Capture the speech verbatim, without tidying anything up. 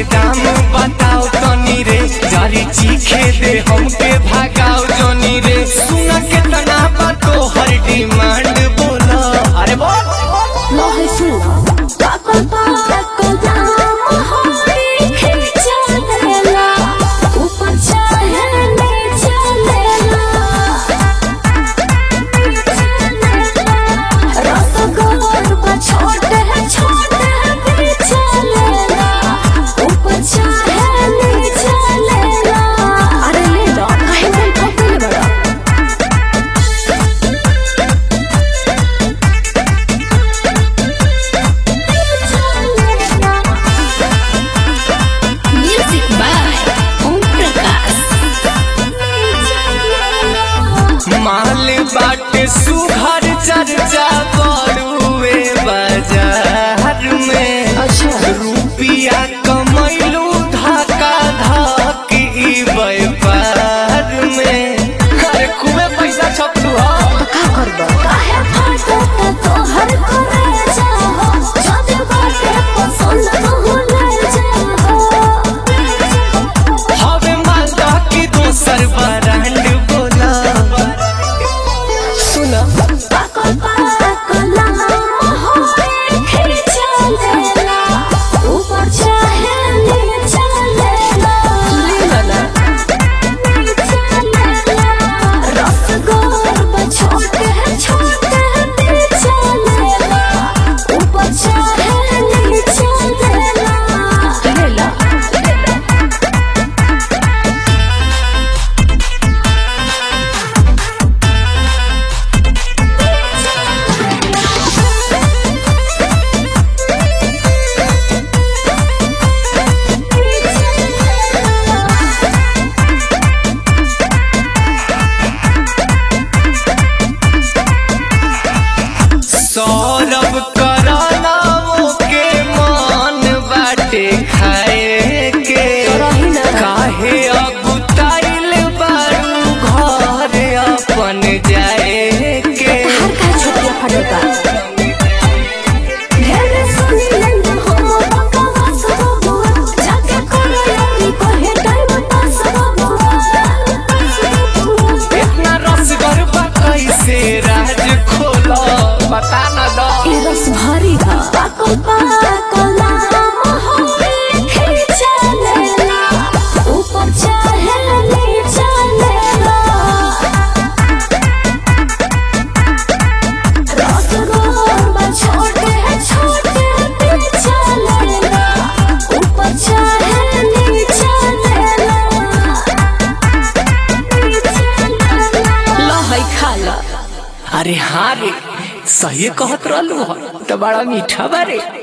के दाम बताओ तनी रे, जारी चीखे दे हमके भागाओ जोनी रे। सुना के तना बातो हर डिमांड बोला, अरे बोल लो है सुना पाकल पाकल दाम होई खींचा लेला, ऊपर चाहे नीचे लेला, रसगोर बा छोटे है छोटे है पीछे लेला, ऊपर चाहे नीचे लेला। अरे ले लो काहे कोई ठोकले बड़ा म्यूजिक बाय ओम प्रकाश। माल बाटे सुघर चर्चा बड़ुए बाजार में, अच्छा रुपिया कमैलू धक्का धक ई व्यापार में। अरे खूबे पैसा छपलू हो, का करबा काहे फाटता तोहर करे जाहो, जब बाटे पसंद हो ले जाहो। हवे मालदा की दोसर ब्रांड बोला। सुना पाकल पाकल होई खींचा लेला, ऊपर चाहे नीचे लेला, लेला नीचे लेला, रसगोर बा छोटे है छोटे है पीछे लेला, ऊपर चाहे नीचे लेला, लेला सौरभ कराना के मन बाटे खाए के, काहे अगुताइल बारू घर अपन जाए के। हर का छोटिया फटका ढेर सुनी लंग हो बकवास बबुआ, जाके करे कहे टाइम पास बबुआ। इतना रसगर बा कैसे राज खोला, बता न दो। ई रस भरी बा पाकल पाकल होई खींचा लेला, ऊपर चाहे नीचे लेला, रसगोर बा छोटे है छोटे है पीछे लेला, ऊपर चाहे नीचे लेला, लो है खा ला। अरे हाँ रे, सही कहत रहलू हो, तो बड़ा मीठा बारे।